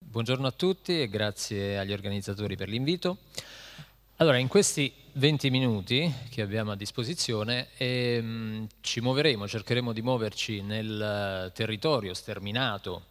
Buongiorno a tutti e grazie agli organizzatori per l'invito. Allora, in questi 20 minuti che abbiamo a disposizione cercheremo di muoverci nel territorio sterminato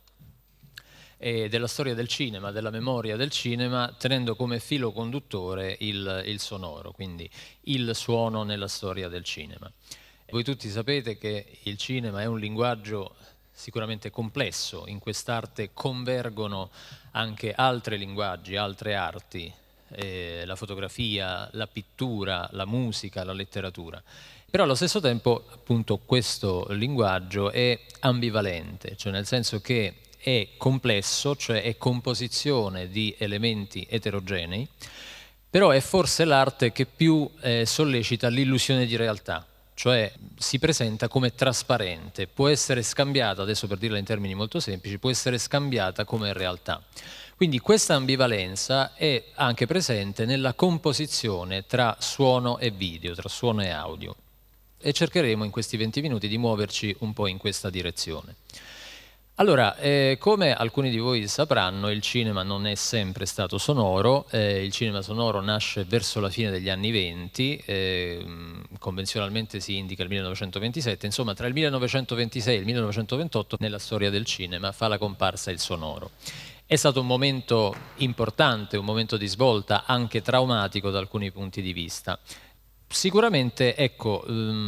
della storia del cinema, della memoria del cinema, tenendo come filo conduttore il sonoro, quindi il suono nella storia del cinema. Voi tutti sapete che il cinema è un linguaggio sicuramente complesso, in quest'arte convergono anche altri linguaggi, altre arti, la fotografia, la pittura, la musica, la letteratura. Però allo stesso tempo, appunto, questo linguaggio è ambivalente, cioè nel senso che è complesso, cioè è composizione di elementi eterogenei, però è forse l'arte che più sollecita l'illusione di realtà. Cioè si presenta come trasparente, può essere scambiata, adesso per dirla in termini molto semplici, può essere scambiata come realtà. Quindi questa ambivalenza è anche presente nella composizione tra suono e video, tra suono e audio. E cercheremo in questi 20 minuti di muoverci un po' in questa direzione. Allora, come alcuni di voi sapranno, il cinema non è sempre stato sonoro, il cinema sonoro nasce verso la fine degli anni 20, convenzionalmente si indica il 1927, insomma tra il 1926 e il 1928 nella storia del cinema fa la comparsa il sonoro. È stato un momento importante, un momento di svolta, anche traumatico da alcuni punti di vista. Sicuramente, ecco,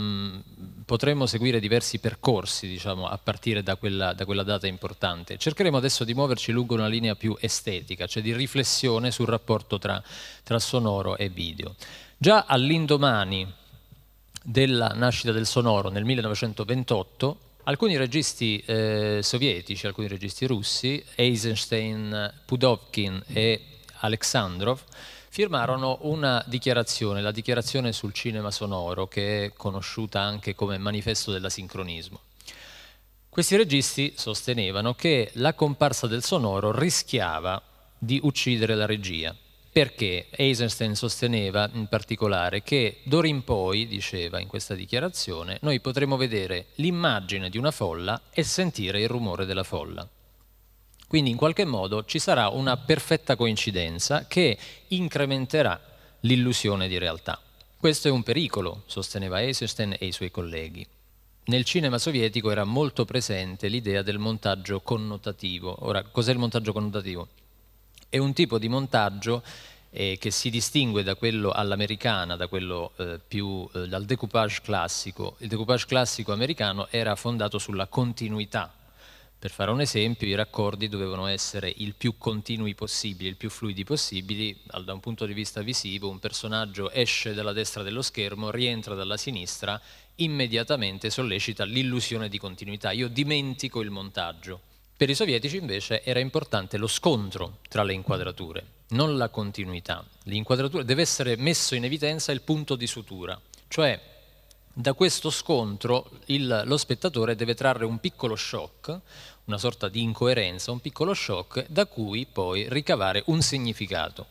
potremmo seguire diversi percorsi, diciamo, a partire da quella data importante. Cercheremo adesso di muoverci lungo una linea più estetica, cioè di riflessione sul rapporto tra sonoro e video. Già all'indomani della nascita del sonoro, nel 1928, alcuni registi sovietici, alcuni registi russi, Eisenstein, Pudovkin e Alexandrov, firmarono una dichiarazione, la dichiarazione sul cinema sonoro, che è conosciuta anche come manifesto dell'asincronismo. Questi registi sostenevano che la comparsa del sonoro rischiava di uccidere la regia, perché Eisenstein sosteneva in particolare che d'ora in poi, diceva in questa dichiarazione, noi potremo vedere l'immagine di una folla e sentire il rumore della folla. Quindi in qualche modo ci sarà una perfetta coincidenza che incrementerà l'illusione di realtà. Questo è un pericolo, sosteneva Eisenstein e i suoi colleghi. Nel cinema sovietico era molto presente l'idea del montaggio connotativo. Ora, cos'è il montaggio connotativo? È un tipo di montaggio che si distingue da quello all'americana, da quello dal decoupage classico. Il decoupage classico americano era fondato sulla continuità. Per fare un esempio, i raccordi dovevano essere il più continui possibili, il più fluidi possibili. Da un punto di vista visivo, un personaggio esce dalla destra dello schermo, rientra dalla sinistra, immediatamente sollecita l'illusione di continuità. Io dimentico il montaggio. Per i sovietici invece era importante lo scontro tra le inquadrature, non la continuità. L'inquadratura deve essere messo in evidenza il punto di sutura, cioè da questo scontro lo spettatore deve trarre un piccolo shock, una sorta di incoerenza, un piccolo shock da cui poi ricavare un significato.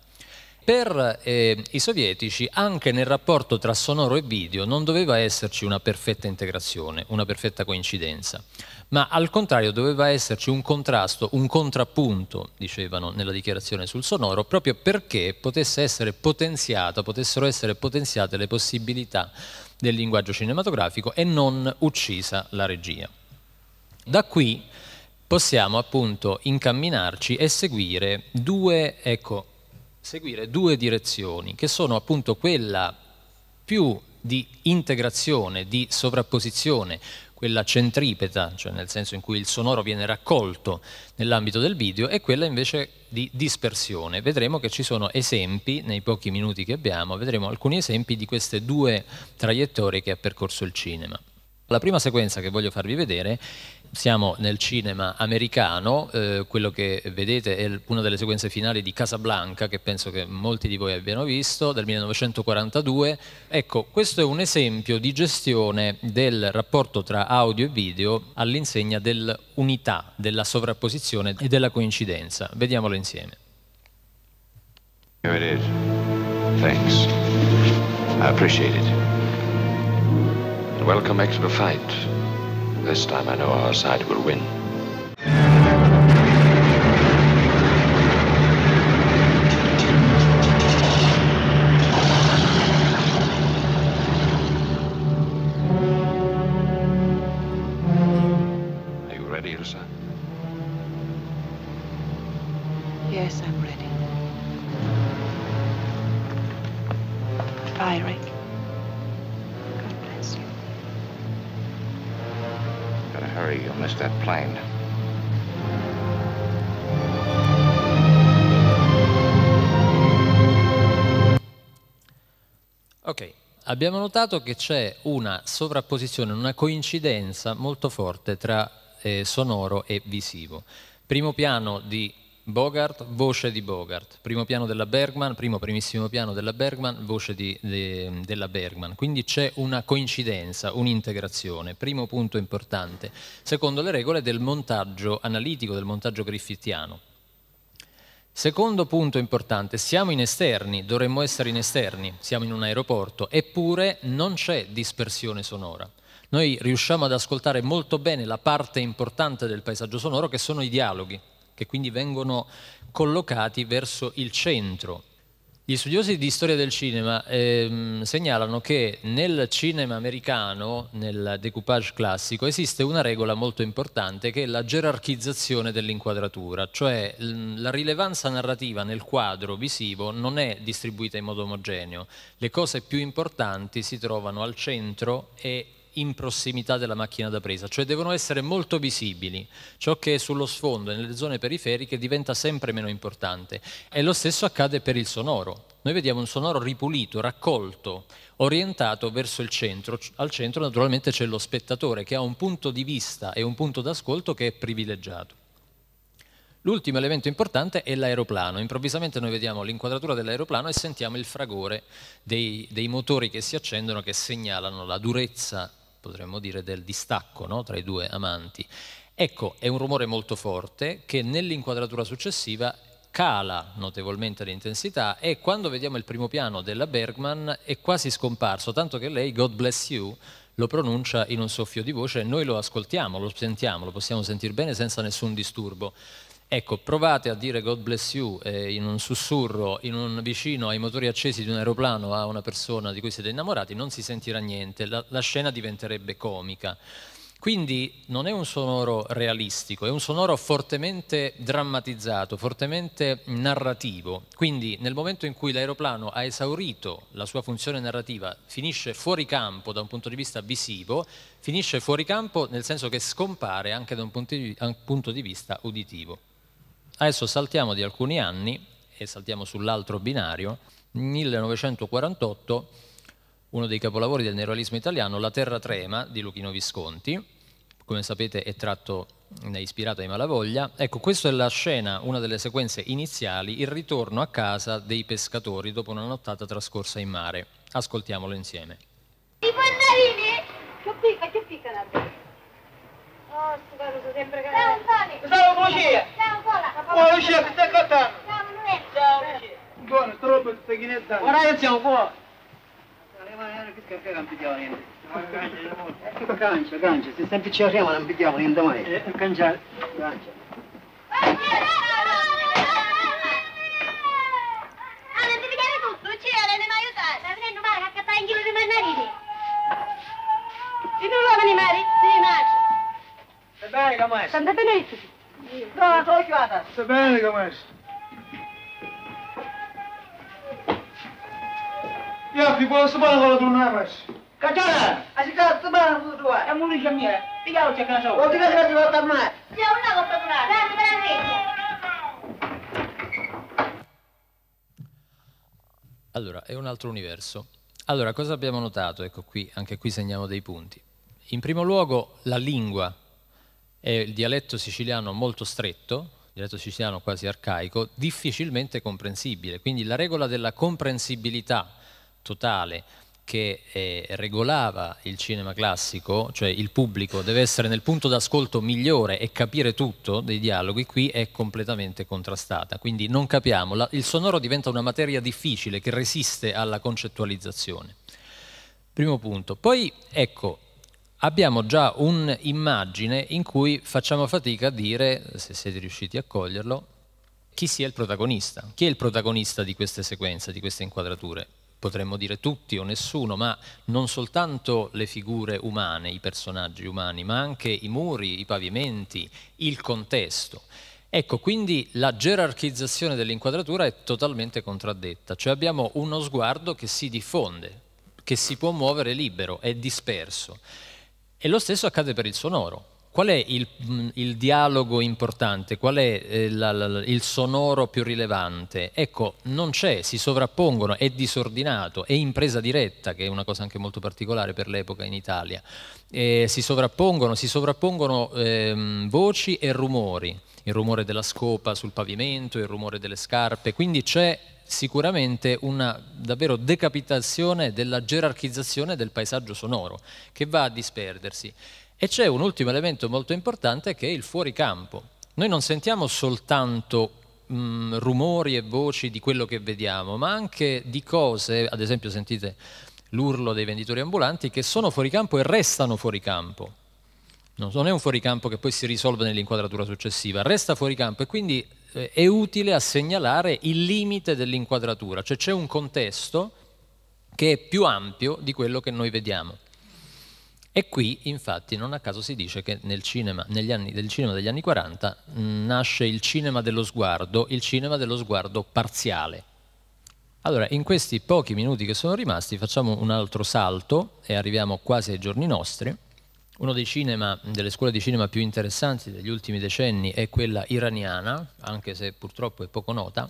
Per i sovietici anche nel rapporto tra sonoro e video non doveva esserci una perfetta integrazione, una perfetta coincidenza, ma al contrario doveva esserci un contrasto, un contrappunto, dicevano nella dichiarazione sul sonoro, proprio perché potessero essere potenziate le possibilità del linguaggio cinematografico e non uccisa la regia. Da qui possiamo appunto incamminarci e seguire due direzioni, che sono appunto quella più di integrazione, di sovrapposizione, quella centripeta, cioè nel senso in cui il sonoro viene raccolto nell'ambito del video, e quella invece di dispersione. Vedremo che ci sono esempi, nei pochi minuti che abbiamo, vedremo alcuni esempi di queste due traiettorie che ha percorso il cinema. La prima sequenza che voglio farvi vedere, siamo nel cinema americano, quello che vedete è una delle sequenze finali di Casablanca, che penso che molti di voi abbiano visto, del 1942. Ecco, questo è un esempio di gestione del rapporto tra audio e video all'insegna dell'unità, della sovrapposizione e della coincidenza. Vediamolo insieme. Here it is. Thanks. I appreciate it. Welcome back to the fight. This time I know our side will win. Yes, I'm ready. Bye, Rick. God bless you. Gotta hurry, you'll miss that plane. Ok, abbiamo notato che c'è una sovrapposizione, una coincidenza molto forte tra sonoro e visivo. Primo piano di Bogart, voce di Bogart. Primo piano della Bergman, primissimo piano della Bergman, voce della Bergman. Quindi c'è una coincidenza, un'integrazione. Primo punto importante. Secondo le regole del montaggio analitico, del montaggio griffithiano. Secondo punto importante, siamo in esterni, dovremmo essere in esterni, siamo in un aeroporto, eppure non c'è dispersione sonora. Noi riusciamo ad ascoltare molto bene la parte importante del paesaggio sonoro, che sono i dialoghi, che quindi vengono collocati verso il centro. Gli studiosi di storia del cinema segnalano che nel cinema americano, nel decoupage classico, esiste una regola molto importante che è la gerarchizzazione dell'inquadratura, cioè la rilevanza narrativa nel quadro visivo non è distribuita in modo omogeneo. Le cose più importanti si trovano al centro e in prossimità della macchina da presa, cioè devono essere molto visibili. Ciò che è sullo sfondo e nelle zone periferiche diventa sempre meno importante, e lo stesso accade per il sonoro. Noi vediamo un sonoro ripulito, raccolto, orientato verso il centro. Al centro naturalmente c'è lo spettatore, che ha un punto di vista e un punto d'ascolto che è privilegiato. L'ultimo elemento importante è l'aeroplano. Improvvisamente noi vediamo l'inquadratura dell'aeroplano e sentiamo il fragore dei motori che si accendono, che segnalano la durezza, potremmo dire, del distacco, no? Tra i due amanti. Ecco, è un rumore molto forte che nell'inquadratura successiva cala notevolmente l'intensità, e quando vediamo il primo piano della Bergman è quasi scomparso, tanto che lei, God bless you, lo pronuncia in un soffio di voce e noi lo ascoltiamo, lo sentiamo, lo possiamo sentire bene senza nessun disturbo. Ecco, provate a dire God bless you in un sussurro, vicino ai motori accesi di un aeroplano a una persona di cui siete innamorati, non si sentirà niente, la scena diventerebbe comica. Quindi non è un sonoro realistico, è un sonoro fortemente drammatizzato, fortemente narrativo. Quindi nel momento in cui l'aeroplano ha esaurito la sua funzione narrativa, finisce fuori campo da un punto di vista visivo, finisce fuori campo nel senso che scompare anche da un punto di vista uditivo. Adesso saltiamo di alcuni anni e saltiamo sull'altro binario. 1948, uno dei capolavori del neorealismo italiano, La terra trema di Luchino Visconti. Come sapete è ispirato ai Malavoglia. Ecco, questa è la scena, una delle sequenze iniziali, il ritorno a casa dei pescatori dopo una nottata trascorsa in mare. Ascoltiamolo insieme. I pannarini! Che picca la bella. Oh, sto caro, sono sempre caro. Ciao, Tony! Ciao, Lucia! Ciao, Cola! Oh, Lucia, che stai contando? Ciao, Manuel! Ciao, Lucia! Buono, sto roba sta chinetta. Guarda che siamo qua! Cancia, se sempre ci arriviamo non vediamo niente mai. Canciare. Cancia. Ah, non devi dare tutto, non ci viene mai aiutare. Sta venendo male, a cattare in giro di mandarini. Di non lo animali? Sì, Nacio. Stai bene, Camessi? Sta andando benissimo. No, sono chiamata. Sta bene, Camessi. Io vi posso fare con la tua Camessi. Canciare! A si cazzo bene tu tua. È un unica mia. Pigliamo c'è che ne so. Vuol dire che ti volta a me. Siamo una coppa durata. Grazie per la vecchia. Allora, è un altro universo. Allora, cosa abbiamo notato? Ecco qui, anche qui segniamo dei punti. In primo luogo, la lingua è il dialetto siciliano molto stretto, il dialetto siciliano quasi arcaico, difficilmente comprensibile. Quindi la regola della comprensibilità totale che regolava il cinema classico, cioè il pubblico deve essere nel punto d'ascolto migliore e capire tutto dei dialoghi, qui è completamente contrastata, quindi non capiamo, il sonoro diventa una materia difficile che resiste alla concettualizzazione. Primo punto. Poi ecco, abbiamo già un'immagine in cui facciamo fatica a dire, se siete riusciti a coglierlo, chi sia il protagonista. Chi è il protagonista di queste sequenze, di queste inquadrature? Potremmo dire tutti o nessuno, ma non soltanto le figure umane, i personaggi umani, ma anche i muri, i pavimenti, il contesto. Ecco, quindi la gerarchizzazione dell'inquadratura è totalmente contraddetta, cioè abbiamo uno sguardo che si diffonde, che si può muovere libero, è disperso. E lo stesso accade per il sonoro. Qual è il dialogo importante? Qual è il sonoro più rilevante? Ecco, non c'è, si sovrappongono, è disordinato, è in presa diretta, che è una cosa anche molto particolare per l'epoca in Italia. Si sovrappongono voci e rumori, il rumore della scopa sul pavimento, il rumore delle scarpe, quindi c'è sicuramente una davvero decapitazione della gerarchizzazione del paesaggio sonoro che va a disperdersi. E c'è un ultimo elemento molto importante che è il fuoricampo. Noi non sentiamo soltanto rumori e voci di quello che vediamo, ma anche di cose, ad esempio sentite l'urlo dei venditori ambulanti, che sono fuoricampo e restano fuoricampo. Non è un fuoricampo che poi si risolve nell'inquadratura successiva, resta fuoricampo e quindi è utile a segnalare il limite dell'inquadratura, cioè c'è un contesto che è più ampio di quello che noi vediamo. E qui, infatti, non a caso si dice che nel cinema, del cinema degli anni 40 nasce il cinema dello sguardo parziale. Allora, in questi pochi minuti che sono rimasti facciamo un altro salto e arriviamo quasi ai giorni nostri. Uno delle scuole di cinema più interessanti degli ultimi decenni è quella iraniana, anche se purtroppo è poco nota,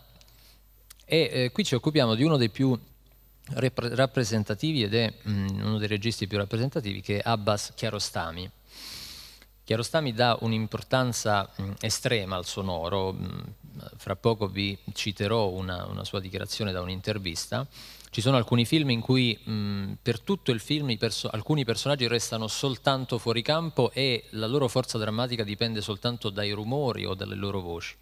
e qui ci occupiamo di uno dei più rappresentativi ed è uno dei registi più rappresentativi, che è Abbas Kiarostami. Kiarostami dà un'importanza estrema al sonoro. Fra poco vi citerò una sua dichiarazione da un'intervista. Ci sono alcuni film in cui per tutto il film alcuni personaggi restano soltanto fuori campo e la loro forza drammatica dipende soltanto dai rumori o dalle loro voci.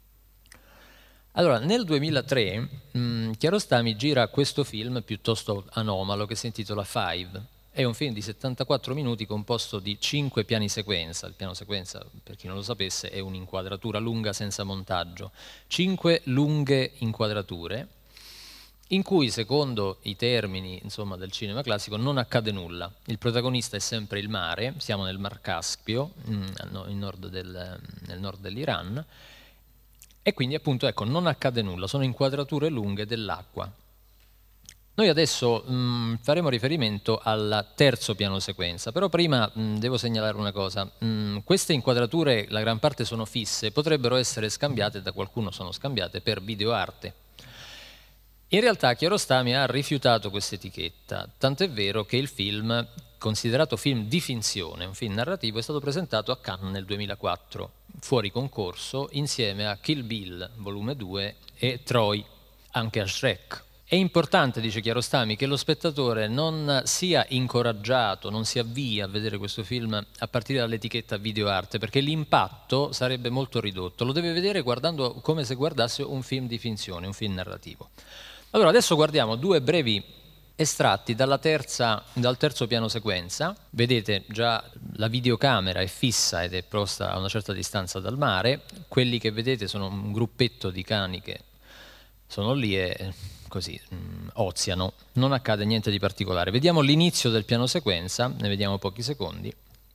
Allora, nel 2003 Kiarostami gira questo film piuttosto anomalo che si intitola Five. È un film di 74 minuti composto di 5 piani sequenza. Il piano sequenza, per chi non lo sapesse, è un'inquadratura lunga senza montaggio. 5 lunghe inquadrature in cui, secondo i termini del cinema classico, non accade nulla. Il protagonista è sempre il mare, siamo nel Mar Caspio, nel nord dell'Iran, e quindi appunto ecco, non accade nulla, sono inquadrature lunghe dell'acqua. Noi adesso faremo riferimento al terzo piano sequenza, però prima devo segnalare una cosa. Queste inquadrature, la gran parte sono fisse, potrebbero essere scambiate, da qualcuno sono scambiate, per videoarte. In realtà Kiarostami ha rifiutato questa etichetta, tant'è vero che il film, considerato film di finzione, un film narrativo, è stato presentato a Cannes nel 2004, fuori concorso, insieme a Kill Bill, volume 2, e Troy, anche a Shrek. È importante, dice Kiarostami, che lo spettatore non sia incoraggiato, non si avvii a vedere questo film a partire dall'etichetta videoarte, perché l'impatto sarebbe molto ridotto. Lo deve vedere guardando come se guardasse un film di finzione, un film narrativo. Allora, adesso guardiamo 2 brevi estratti dal terzo piano sequenza. Vedete già la videocamera è fissa ed è posta a una certa distanza dal mare. Quelli che vedete sono un gruppetto di cani che sono lì e così oziano. Non accade niente di particolare. Vediamo l'inizio del piano sequenza, ne vediamo pochi secondi.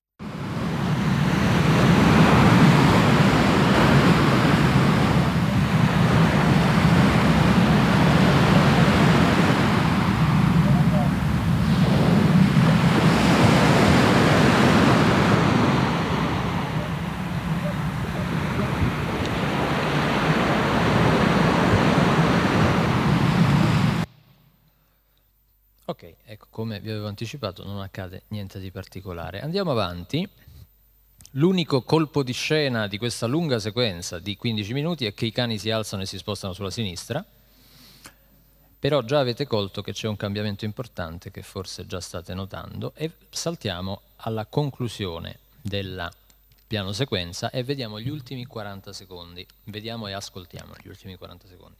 Ok, ecco, come vi avevo anticipato non accade niente di particolare. Andiamo avanti. L'unico colpo di scena di questa lunga sequenza di 15 minuti è che i cani si alzano e si spostano sulla sinistra, però già avete colto che c'è un cambiamento importante che forse già state notando, e saltiamo alla conclusione del piano sequenza e vediamo gli ultimi 40 secondi. Vediamo e ascoltiamo gli ultimi 40 secondi.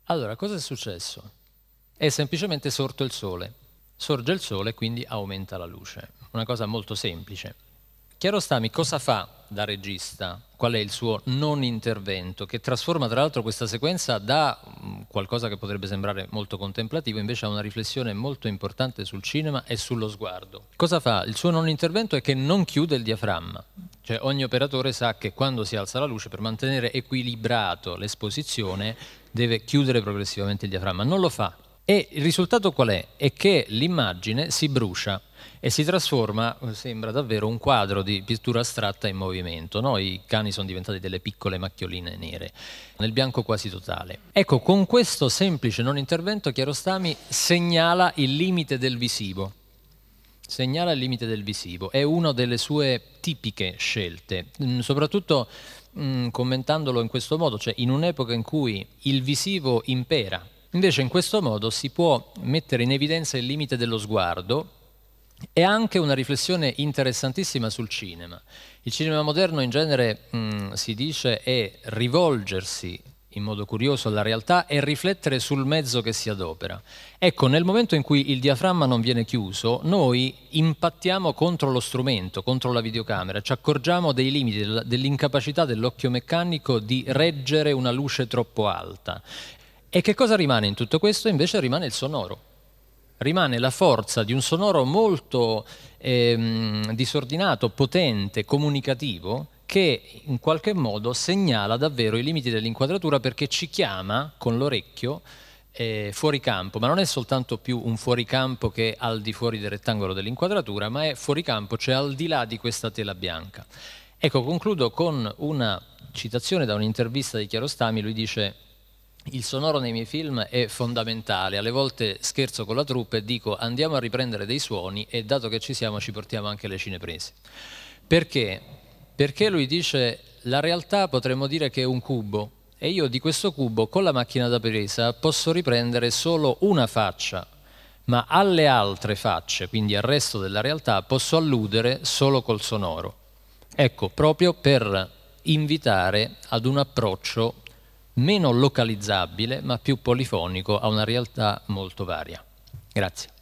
Allora, cosa è successo? È semplicemente sorto il sole. Sorge il sole, quindi aumenta la luce. Una cosa molto semplice. Kiarostami cosa fa da regista? Qual è il suo non intervento? Che trasforma tra l'altro questa sequenza da qualcosa che potrebbe sembrare molto contemplativo invece a una riflessione molto importante sul cinema e sullo sguardo. Cosa fa? Il suo non intervento è che non chiude il diaframma. Cioè ogni operatore sa che quando si alza la luce per mantenere equilibrato l'esposizione deve chiudere progressivamente il diaframma. Non lo fa. E il risultato qual è? È che l'immagine si brucia e si trasforma, sembra davvero un quadro di pittura astratta in movimento, no? I cani sono diventati delle piccole macchioline nere, nel bianco quasi totale. Ecco, con questo semplice non intervento Kiarostami segnala il limite del visivo. Segnala il limite del visivo, è una delle sue tipiche scelte, soprattutto commentandolo in questo modo, cioè in un'epoca in cui il visivo impera. Invece in questo modo si può mettere in evidenza il limite dello sguardo e anche una riflessione interessantissima sul cinema. Il cinema moderno in genere si dice è rivolgersi in modo curioso alla realtà e riflettere sul mezzo che si adopera. Ecco, nel momento in cui il diaframma non viene chiuso, noi impattiamo contro lo strumento, contro la videocamera, ci accorgiamo dei limiti, dell'incapacità dell'occhio meccanico di reggere una luce troppo alta. E che cosa rimane in tutto questo? Invece rimane il sonoro. Rimane la forza di un sonoro molto disordinato, potente, comunicativo, che in qualche modo segnala davvero i limiti dell'inquadratura perché ci chiama con l'orecchio fuori campo, ma non è soltanto più un fuoricampo che è al di fuori del rettangolo dell'inquadratura, ma è fuori campo, cioè al di là di questa tela bianca. Ecco, concludo con una citazione da un'intervista di Kiarostami. Lui dice: il sonoro nei miei film è fondamentale, alle volte scherzo con la troupe e dico andiamo a riprendere dei suoni e dato che ci siamo ci portiamo anche le cineprese. Perché? Perché lui dice la realtà potremmo dire che è un cubo e io di questo cubo con la macchina da presa posso riprendere solo una faccia, ma alle altre facce, quindi al resto della realtà, posso alludere solo col sonoro. Ecco, proprio per invitare ad un approccio meno localizzabile ma più polifonico a una realtà molto varia. Grazie.